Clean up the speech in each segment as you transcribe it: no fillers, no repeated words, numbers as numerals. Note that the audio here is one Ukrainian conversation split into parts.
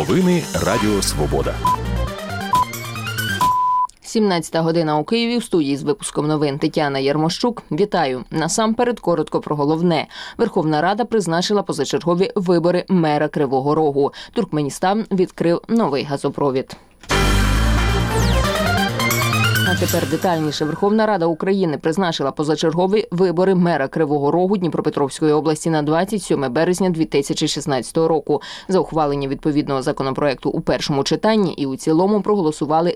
Новини Радіо Свобода. 17 година у Києві. В студії з випуском новин Тетяна Ярмощук. Вітаю. Насамперед коротко про головне. Верховна Рада призначила позачергові вибори мера Кривого Рогу. Туркменістан відкрив новий газопровід. А тепер детальніше. Верховна Рада України призначила позачергові вибори мера Кривого Рогу Дніпропетровської області на 27 березня 2016 року. За ухвалення відповідного законопроекту у першому читанні і у цілому проголосували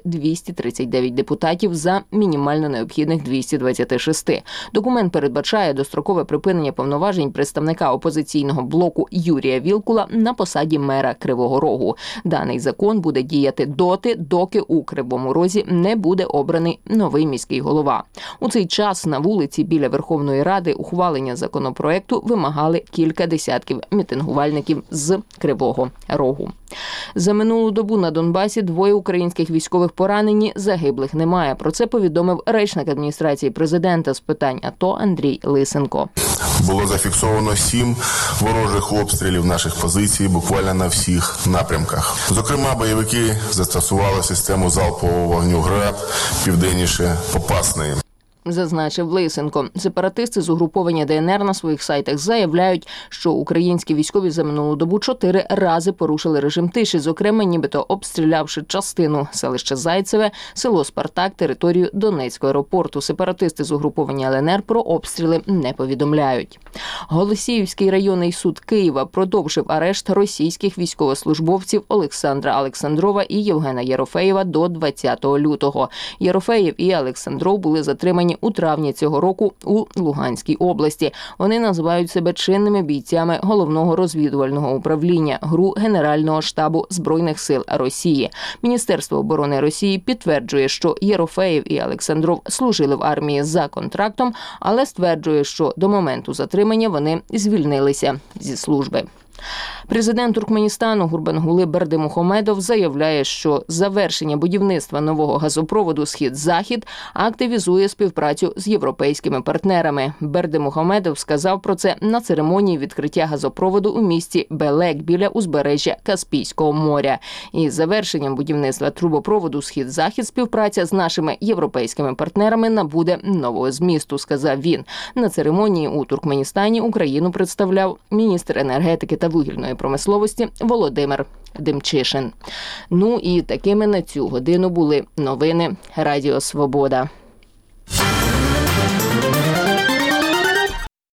239 депутатів за мінімально необхідних 226. Документ передбачає дострокове припинення повноважень представника опозиційного блоку Юрія Вілкула на посаді мера Кривого Рогу. Даний закон буде діяти доти, доки у Кривому Розі не буде обраний новий міський голова. У цей час на вулиці біля Верховної Ради ухвалення законопроекту вимагали кілька десятків мітингувальників з Кривого Рогу. За минулу добу на Донбасі 2 українських військових поранені, загиблих немає. Про це повідомив речник адміністрації президента з питань АТО Андрій Лисенко. Було зафіксовано 7 ворожих обстрілів наших позицій буквально на всіх напрямках. Зокрема, бойовики застосували систему залпового вогню ГРАД південніше Попасної. Зазначив Лисенко. Сепаратисти з угруповання ДНР на своїх сайтах заявляють, що українські військові за минулу добу 4 рази порушили режим тиші, зокрема, нібито обстрілявши частину селища Зайцеве, село Спартак, територію Донецького аеропорту. Сепаратисти з угруповання ЛНР про обстріли не повідомляють. Голосіївський районний суд Києва продовжив арешт російських військовослужбовців Олександра Олександрова і Євгена Єрофеєва до 20 лютого. Єрофеєв і Олександров були затримані у травні цього року у Луганській області. Вони називають себе чинними бійцями Головного розвідувального управління ГРУ Генерального штабу Збройних сил Росії. Міністерство оборони Росії підтверджує, що Єрофеєв і Олександров служили в армії за контрактом, але стверджує, що до моменту затримання вони звільнилися зі служби. Президент Туркменістану Гурбангулы Бердимухамедов заявляє, що завершення будівництва нового газопроводу «Схід-Захід» активізує співпрацю з європейськими партнерами. Бердимухамедов сказав про це на церемонії відкриття газопроводу у місті Белек біля узбережжя Каспійського моря. Із завершенням будівництва трубопроводу «Схід-Захід» співпраця з нашими європейськими партнерами набуде нового змісту, сказав він. На церемонії у Туркменістані Україну представляв міністр енергетики та вугільної промисловості Володимир Демчишин. Ну і такими на цю годину були новини Радіо Свобода.